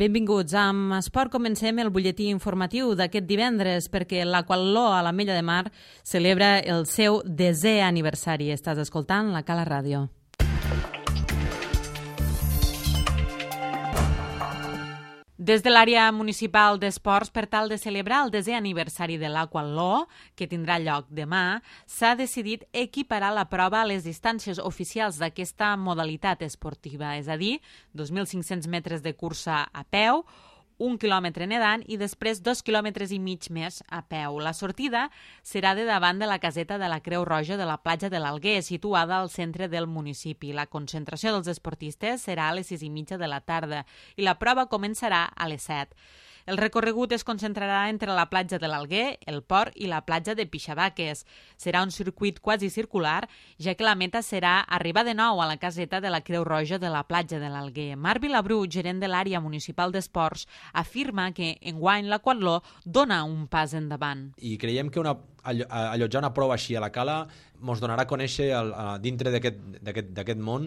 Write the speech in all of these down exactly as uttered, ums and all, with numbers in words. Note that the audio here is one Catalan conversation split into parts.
Benvinguts. Amb esport comencem el butlletí informatiu d'aquest divendres perquè l'Aquatló a l'Ametlla de Mar celebra el seu desè aniversari. Estàs escoltant la Cala Ràdio. Des de l'àrea municipal d'esports, per tal de celebrar el desè aniversari de l'Aquatló, que tindrà lloc demà, s'ha decidit equiparar la prova a les distàncies oficials d'aquesta modalitat esportiva, és a dir, dos mil cinc-cents metres de cursa a peu, un quilòmetre nedant i després dos quilòmetres i mig més a peu. La sortida serà de davant de la caseta de la Creu Roja de la platja de l'Alguer, situada al centre del municipi. La concentració dels esportistes serà a les sis i mitja de la tarda i la prova començarà a les set. El recorregut es concentrarà entre la platja de l'Alguer, el port i la platja de Pixabaques. Serà un circuit quasi circular, ja que la meta serà arribar de nou a la caseta de la Creu Roja de la platja de l'Alguer. Marc Vilabrú, gerent de l'àrea municipal d'esports, afirma que enguany l'Aquatló dona un pas endavant. I creiem que una, allotjar una prova així a la Cala ens donarà a conèixer el, a, dintre d'aquest món,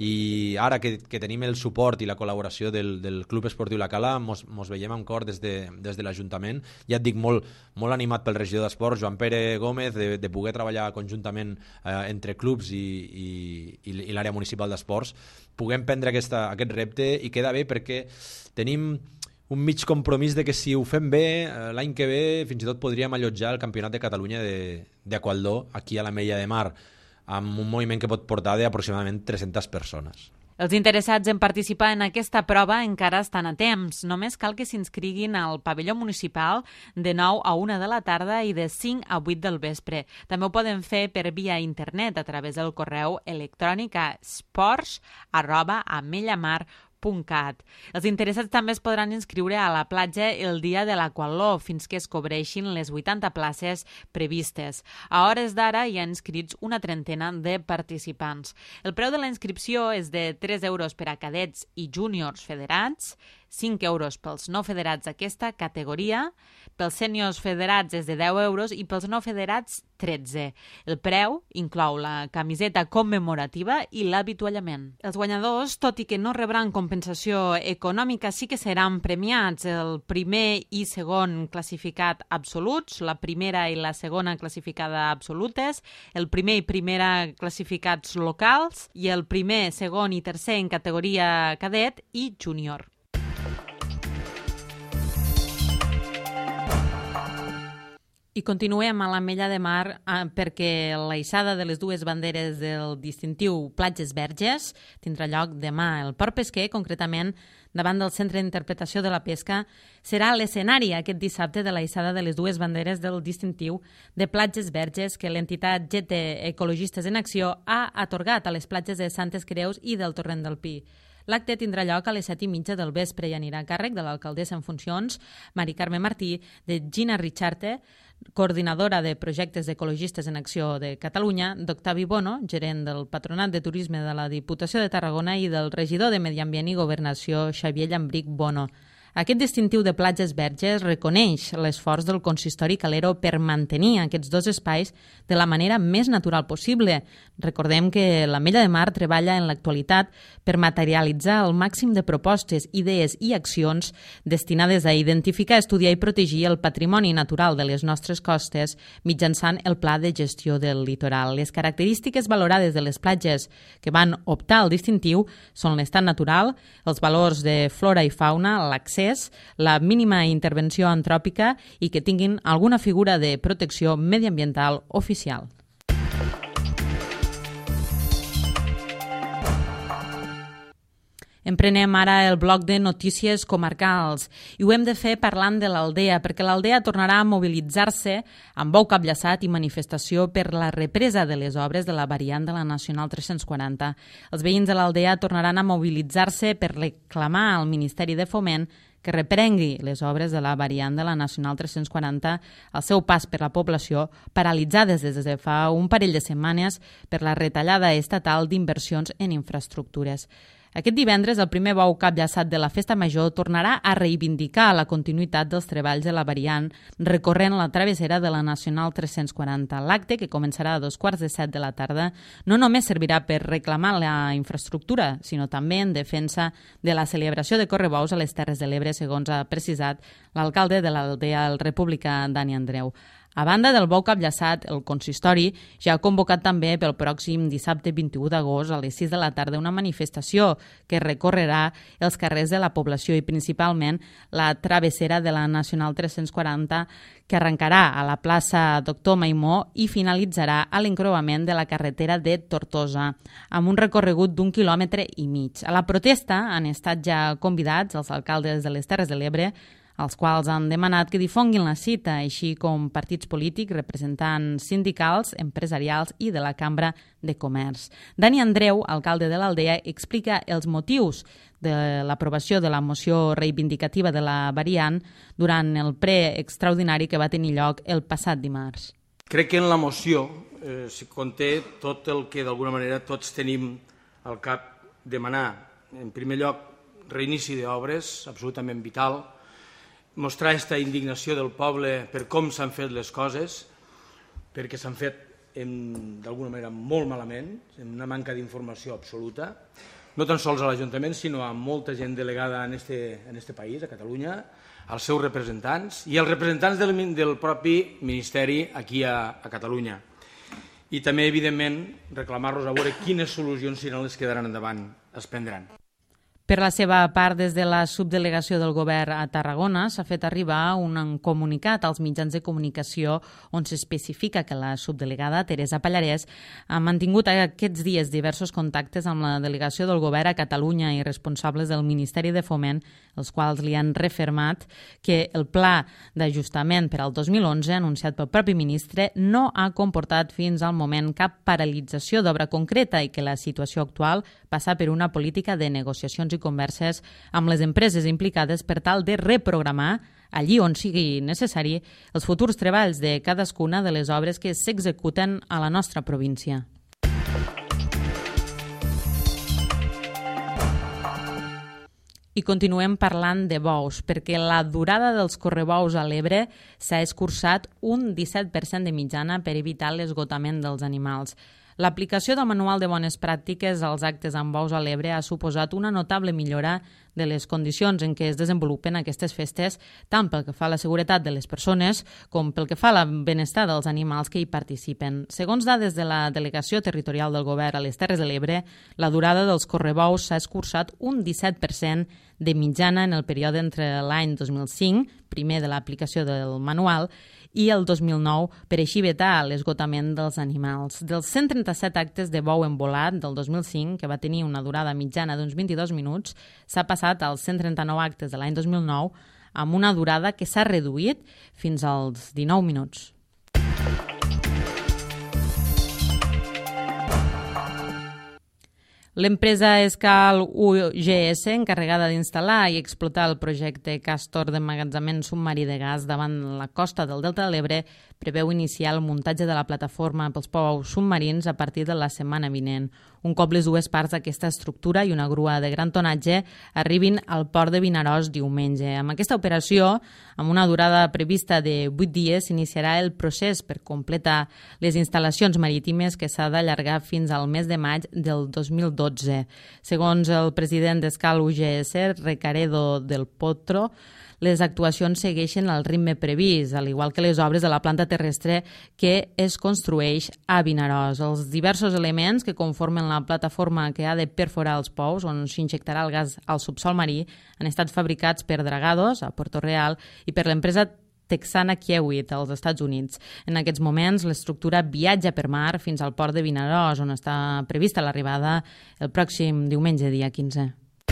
i ara que, que tenim el suport i la col·laboració del, del Club Esportiu La Cala ens veiem amb cor des de, des de l'Ajuntament. Ja et dic, molt, molt animat pel regidor d'Esports, Joan Pere Gómez, de, de poder treballar conjuntament eh, entre clubs i, i, i, i l'àrea municipal d'esports. Puguem prendre aquesta, aquest repte, i queda bé perquè tenim un mig compromís de que si ho fem bé, l'any que ve fins i tot podríem allotjar el Campionat de Catalunya d'Aquatló aquí a l'Ametlla de Mar, amb un moviment que pot portar d'aproximadament tres-centes persones. Els interessats en participar en aquesta prova encara estan a temps. Només cal que s'inscriguin al pavelló municipal de nou a una de la tarda i de cinc a vuit del vespre. També ho poden fer per via internet a través del correu electrònic a sports arroba amellamar punt cat. Els interessats també es podran inscriure a la platja el dia de l'Aquatló fins que es cobreixin les vuitanta places previstes. A hores d'ara hi ha inscrits una trentena de participants. El preu de la inscripció és de tres euros per a cadets i júniors federats, cinc euros pels no federats d'aquesta categoria, pels sèniors federats és de deu euros i pels no federats tretze. El preu inclou la camiseta commemorativa i l'avituallament. Els guanyadors, tot i que no rebran compensació econòmica, sí que seran premiats. El primer i segon classificat absoluts, la primera i la segona classificada absolutes, el primer i primera classificats locals i el primer, segon i tercer en categoria cadet i júnior. I continuem a l'Ametlla de Mar eh, perquè la hissada de les dues banderes del distintiu Platges Verges tindrà lloc demà. El Port Pesquer, concretament davant del Centre d'Interpretació de la Pesca, serà l'escenari aquest dissabte de la hissada de les dues banderes del distintiu de Platges Verges que l'entitat G T Ecologistes en Acció ha atorgat a les platges de Santes Creus i del Torrent del Pi. L'acte tindrà lloc a les set i mitja del vespre i anirà a càrrec de l'alcaldessa en funcions, Mari Carme Martí, de Gina Richarte, coordinadora de projectes d'Ecologistes en Acció de Catalunya, d'Octavi Bono, gerent del Patronat de Turisme de la Diputació de Tarragona, i del regidor de Medi Ambient i Governació, Xavier Llambric Bono. Aquest distintiu de Platges Verges reconeix l'esforç del consistori Calero per mantenir aquests dos espais de la manera més natural possible. Recordem que l'Ametlla de Mar treballa en l'actualitat per materialitzar el màxim de propostes, idees i accions destinades a identificar, estudiar i protegir el patrimoni natural de les nostres costes mitjançant el Pla de Gestió del Litoral. Les característiques valorades de les platges que van optar al distintiu són l'estat natural, els valors de flora i fauna, l'accés, la mínima intervenció antròpica i que tinguin alguna figura de protecció mediambiental oficial. Emprenem ara el bloc de notícies comarcals i ho hem de fer parlant de l'Aldea, perquè l'Aldea tornarà a mobilitzar-se amb bou capllaçat i manifestació per la represa de les obres de la variant de la Nacional tres-cents quaranta. Els veïns de l'Aldea tornaran a mobilitzar-se per reclamar al Ministeri de Foment que reprengui les obres de la variant de la Nacional tres-cents quaranta al seu pas per la població, paralitzades des de fa un parell de setmanes per la retallada estatal d'inversions en infraestructures. Aquest divendres, el primer bou capllaçat de la Festa Major tornarà a reivindicar la continuïtat dels treballs de la variant recorrent la travessera de la Nacional tres-cents quaranta. L'acte, que començarà a dos quarts de set de la tarda, no només servirà per reclamar la infraestructura, sinó també en defensa de la celebració de correbous a les Terres de l'Ebre, segons ha precisat l'alcalde de l'Aldea El República, Dani Andreu. A banda del bou capllaçat, el consistori ja ha convocat també pel pròxim dissabte vint-i-u d'agost a les sis de la tarda una manifestació que recorrerà els carrers de la població i principalment la travessera de la Nacional tres-cents quaranta, que arrencarà a la plaça Doctor Maimó i finalitzarà a l'encreuament de la carretera de Tortosa, amb un recorregut d'un quilòmetre i mig. A la protesta han estat ja convidats els alcaldes de les Terres de l'Ebre, els quals han demanat que difonguin la cita, així com partits polítics, representants sindicals, empresarials i de la Cambra de Comerç. Dani Andreu, alcalde de l'Aldea, explica els motius de l'aprovació de la moció reivindicativa de la variant durant el ple extraordinari que va tenir lloc el passat dimarts. Crec que en la moció eh, s'hi conté tot el que d'alguna manera tots tenim al cap demanar. En primer lloc, reinici d'obres, absolutament vital, mostrar aquesta indignació del poble per com s'han fet les coses, perquè s'han fet d'alguna manera molt malament, amb una manca d'informació absoluta, no tan sols a l'Ajuntament, sinó a molta gent delegada en este, en este país, a Catalunya, als seus representants i als representants del, del propi Ministeri aquí a, a Catalunya. I també, evidentment, reclamar-los a veure quines solucions seran les que daran endavant es prendran. Per la seva part, des de la subdelegació del govern a Tarragona s'ha fet arribar un comunicat als mitjans de comunicació on s'especifica que la subdelegada Teresa Pallarès ha mantingut aquests dies diversos contactes amb la delegació del govern a Catalunya i responsables del Ministeri de Foment, els quals li han refermat que el pla d'ajustament per al dos mil onze, anunciat pel propi ministre, no ha comportat fins al moment cap paralització d'obra concreta i que la situació actual passa per una política de negociacions i converses amb les empreses implicades per tal de reprogramar, allí on sigui necessari, els futurs treballs de cadascuna de les obres que s'executen a la nostra província. I continuem parlant de bous, perquè la durada dels correbous a l'Ebre s'ha escurçat un disset per cent de mitjana per evitar l'esgotament dels animals. L'aplicació del Manual de Bones Pràctiques als actes amb bous a l'Ebre ha suposat una notable millora de les condicions en què es desenvolupen aquestes festes, tant pel que fa a la seguretat de les persones com pel que fa al benestar dels animals que hi participen. Segons dades de la Delegació Territorial del Govern a les Terres de l'Ebre, la durada dels correbous s'ha escurçat un disset per cent de mitjana en el període entre l'any dos mil cinc, primer de l'aplicació del manual, i el dos mil nou, per així evitar l'esgotament dels animals. Dels cent trenta-set actes de bou envolat del dos mil cinc, que va tenir una durada mitjana d'uns vint-i-dos minuts, s'ha passat als cent trenta-nou actes de l'any dos mil nou, amb una durada que s'ha reduït fins als dinou minuts. L'empresa Escal U G S, encarregada d'instal·lar i explotar el projecte Castor d'emmagatzemament submarí de gas davant la costa del Delta de l'Ebre, preveu iniciar el muntatge de la plataforma pels pous submarins a partir de la setmana vinent. Un cop les dues parts d'aquesta estructura i una grua de gran tonatge arribin al port de Vinaròs diumenge. Amb aquesta operació, amb una durada prevista de vuit dies, s'iniciarà el procés per completar les instal·lacions marítimes que s'ha d'allargar fins al mes de maig del dos mil dotze. Segons el president d'Escal U G S, Recaredo del Potro, les actuacions segueixen el ritme previst, al igual que les obres de la planta terrestre que es construeix a Vinaròs. Els diversos elements que conformen la plataforma que ha de perforar els pous, on s'injectarà el gas al subsol marí, han estat fabricats per Dragados, a Puerto Real, i per l'empresa texana Kiewit, als Estats Units. En aquests moments, l'estructura viatja per mar fins al port de Vinaròs, on està prevista l'arribada el pròxim diumenge, dia quinze.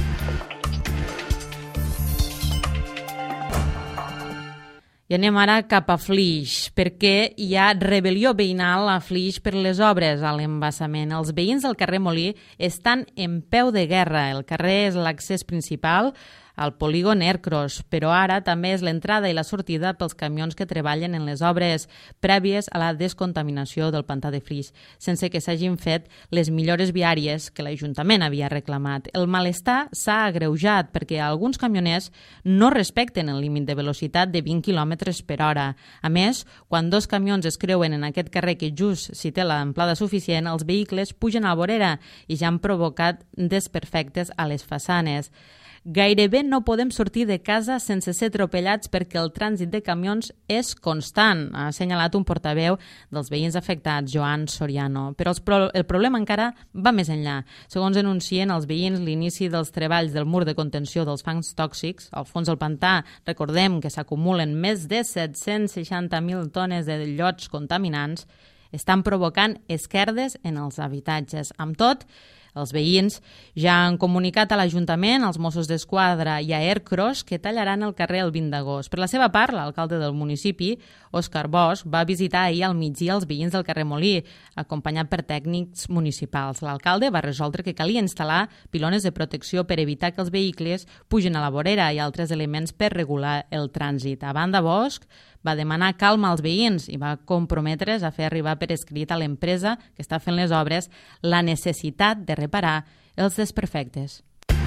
I anem ara cap a Flix, perquè hi ha rebel·lió veïnal a Flix per les obres a l'embassament. Els veïns del carrer Molí estan en peu de guerra. El carrer és l'accés principal al polígon Aircross, però ara també és l'entrada i la sortida pels camions que treballen en les obres prèvies a la descontaminació del pantà de Flix, sense que s'hagin fet les millores viàries que l'Ajuntament havia reclamat. El malestar s'ha agreujat perquè alguns camioners no respecten el límit de velocitat de vint quilòmetres per hora. A més, quan dos camions es creuen en aquest carrer que just si té l'amplada suficient, els vehicles pugen a la vorera i ja han provocat desperfectes a les façanes. Gairebé no podem sortir de casa sense ser atropellats perquè el trànsit de camions és constant, ha assenyalat un portaveu dels veïns afectats, Joan Soriano. Però el problema encara va més enllà. Segons denuncien els veïns, l'inici dels treballs del mur de contenció dels fangs tòxics, al fons del pantà, recordem que s'acumulen més de set-cents seixanta mil tones de llots contaminants, estan provocant esquerdes en els habitatges. Amb tot, els veïns ja han comunicat a l'Ajuntament, als Mossos d'Esquadra i a Aircross que tallaran el carrer el vint d'agost. Per la seva part, l'alcalde del municipi, Òscar Bosch, va visitar ahir al migdia els veïns del carrer Molí, acompanyat per tècnics municipals. L'alcalde va resoldre que calia instal·lar pilones de protecció per evitar que els vehicles pugin a la vorera i altres elements per regular el trànsit. A banda, Bosch va demanar calma als veïns i va comprometre's a fer arribar per escrit a l'empresa que està fent les obres la necessitat de reparar els desperfectes.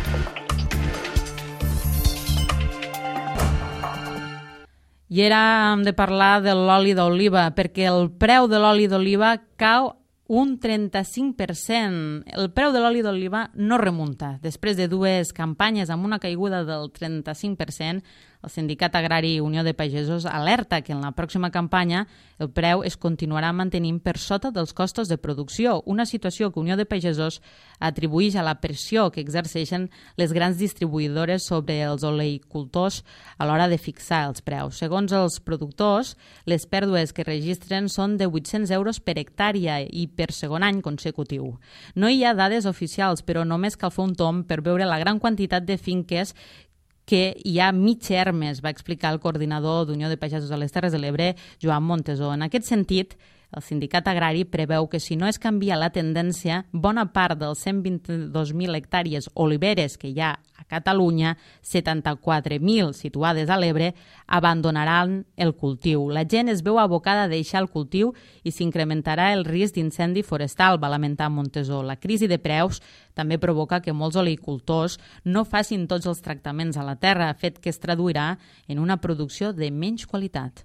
I ara hem de parlar de l'oli d'oliva, perquè el preu de l'oli d'oliva cau un trenta-cinc per cent. El preu de l'oli d'oliva no remunta. Després de dues campanyes amb una caiguda del trenta-cinc per cent, el Sindicat Agrari Unió de Pagesos alerta que en la pròxima campanya el preu es continuarà mantenint per sota dels costos de producció, una situació que Unió de Pagesos atribueix a la pressió que exerceixen les grans distribuïdores sobre els oleicultors a l'hora de fixar els preus. Segons els productors, les pèrdues que registren són de vuit-cents euros per hectàrea i per segon any consecutiu. No hi ha dades oficials, però només cal fer un tomb per veure la gran quantitat de finques que hi ha mig Hermes, va explicar el coordinador d'Unió de Pagesos de les Terres de l'Ebre, Joan Montesó. En aquest sentit, el sindicat agrari preveu que si no es canvia la tendència, bona part dels cent vint-i-dos mil hectàrees oliveres que hi ha a Catalunya, setanta-quatre mil situades a l'Ebre, abandonaran el cultiu. La gent es veu abocada a deixar el cultiu i s'incrementarà el risc d'incendi forestal, va lamentar Montesó. La crisi de preus també provoca que molts oleicultors no facin tots els tractaments a la terra, fet que es traduirà en una producció de menys qualitat.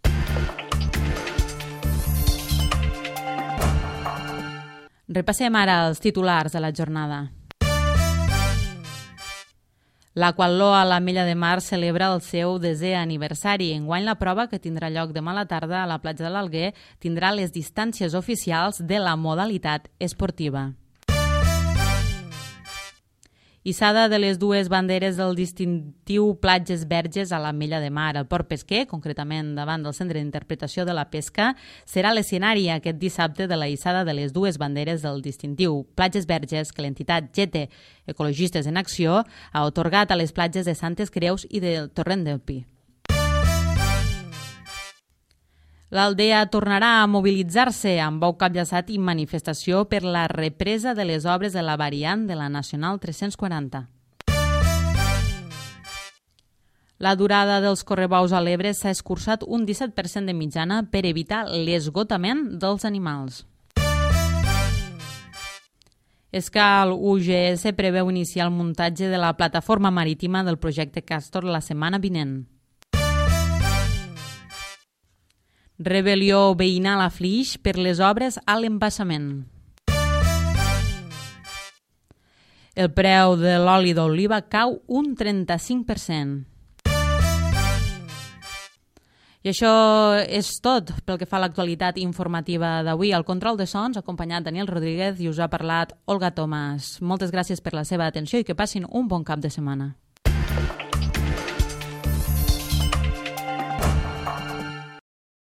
Repassem ara els titulars de la jornada. L'Aquatló a l'Ametlla de Mar celebra el seu desè aniversari. Enguany la prova, que tindrà lloc demà a la tarda a la platja de l'Alguer, tindrà les distàncies oficials de la modalitat esportiva. Hissada de les dues banderes del distintiu Platges Verges a l'Ametlla de Mar. El port pesquer, concretament davant del Centre d'Interpretació de la Pesca, serà l'escenari aquest dissabte de la hissada de les dues banderes del distintiu Platges Verges que l'entitat G T Ecologistes en Acció ha atorgat a les platges de Santes Creus i del Torrent del Pi. L'Aldea tornarà a mobilitzar-se amb bou capllaçat i manifestació per la represa de les obres de la variant de la Nacional tres-cents quaranta. La durada dels correbous a l'Ebre s'ha escurçat un disset per cent de mitjana per evitar l'esgotament dels animals. Escal U G S preveu iniciar el muntatge de la plataforma marítima del projecte Castor la setmana vinent. Rebel·lió veïnal a Flix per les obres a l'embassament. El preu de l'oli d'oliva cau un trenta-cinc per cent. I això és tot pel que fa a l'actualitat informativa d'avui. Al control de sons, acompanyat Daniel Rodríguez, i us ha parlat Olga Tomàs. Moltes gràcies per la seva atenció i que passin un bon cap de setmana.